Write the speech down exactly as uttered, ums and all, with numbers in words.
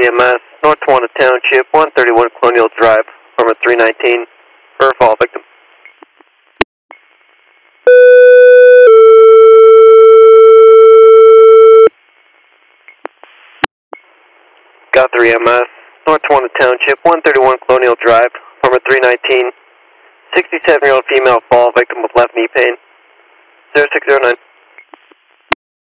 three M S, North Tawana Township, one thirty-one Colonial Drive, Farmer three nineteen, for fall victim. Got three M S, North Tawana Township, one thirty-one Colonial Drive, Farmer three nineteen, sixty-seven-year-old female fall victim with left knee pain, zero six zero nine.